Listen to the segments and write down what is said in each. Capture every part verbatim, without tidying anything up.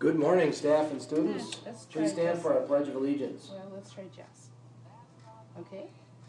Good morning, staff and students. Yeah, let's try Please stand Jess. for our Pledge of Allegiance. Well, let's try Jess. Okay?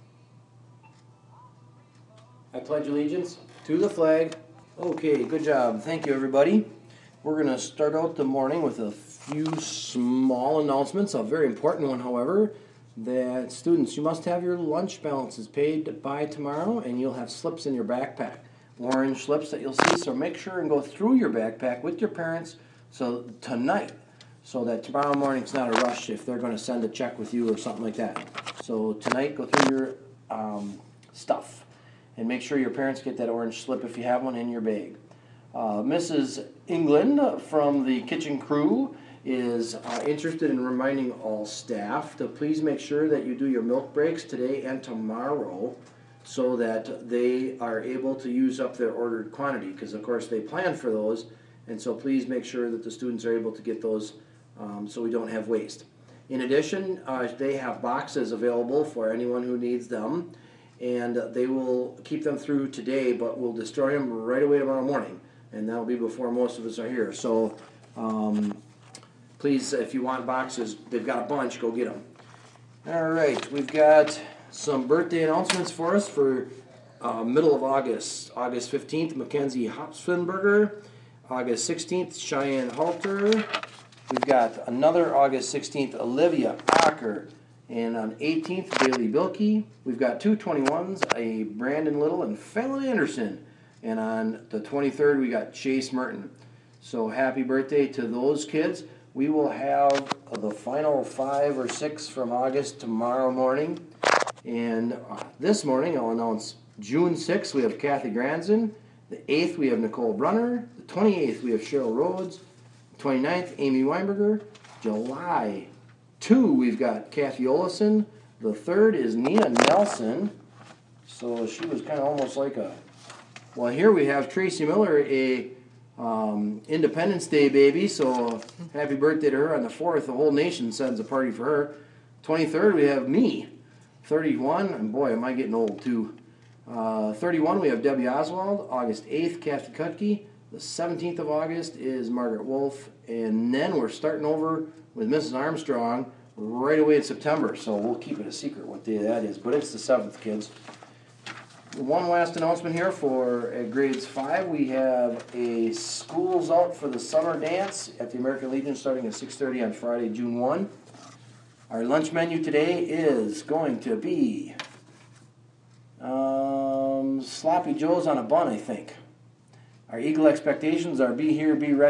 I pledge allegiance to the flag. Okay, good job. Thank you, everybody. We're going to start out the morning with a few small announcements. A very important one, however, that students, you must have your lunch balances paid by tomorrow, and you'll have slips in your backpack. Orange slips that you'll see, so make sure and go through your backpack with your parents so tonight, so that tomorrow morning's not a rush if they're going to send a check with you or something like that. So tonight, go through your um, stuff and make sure your parents get that orange slip if you have one in your bag. Uh, Missus England from the kitchen crew is uh, interested in reminding all staff to please make sure that you do your milk breaks today and tomorrow so that they are able to use up their ordered quantity, because of course they plan for those, and so please make sure that the students are able to get those um, so we don't have waste. In addition, uh, they have boxes available for anyone who needs them, and they will keep them through today, but we'll destroy them right away tomorrow morning, and that'll be before most of us are here. So um, please, if you want boxes, they've got a bunch, go get them. All right, we've got some birthday announcements for us for uh, middle of August. August fifteenth, Mackenzie Hopsfinberger. August sixteenth, Cheyenne Halter. We've got another August sixteenth, Olivia Acker. And on eighteenth, Bailey Bilkey. We've got two twenty-ones, a Brandon Little and Fallon Anderson. And on the twenty-third, we got Chase Merton. So happy birthday to those kids. We will have the final five or six from August tomorrow morning. And uh, this morning, I'll announce June sixth, we have Kathy Granson. The eighth, we have Nicole Brunner. The twenty-eighth, we have Cheryl Rhodes. The twenty-ninth, Amy Weinberger. July second, we've got Kathy Olison. The third is Nina Nelson. So she was kind of almost like a... Well, here we have Tracy Miller, a um, Independence Day baby. So happy birthday to her. On the fourth, the whole nation sends a party for her. twenty-third, we have me. thirty-one, and boy, am I getting old too. Uh, thirty-one, we have Debbie Oswald. August eighth, Kathy Kutke. The seventeenth of August is Margaret Wolf. And then we're starting over with Missus Armstrong right away in September. So we'll keep it a secret what day that is. But it's the seventh, kids. One last announcement here for uh, grades five. We have a schools out for the summer dance at the American Legion starting at six thirty on Friday, June first. Our lunch menu today is going to be um, Sloppy Joe's on a bun, I think. Our Eagle expectations are be here, be ready.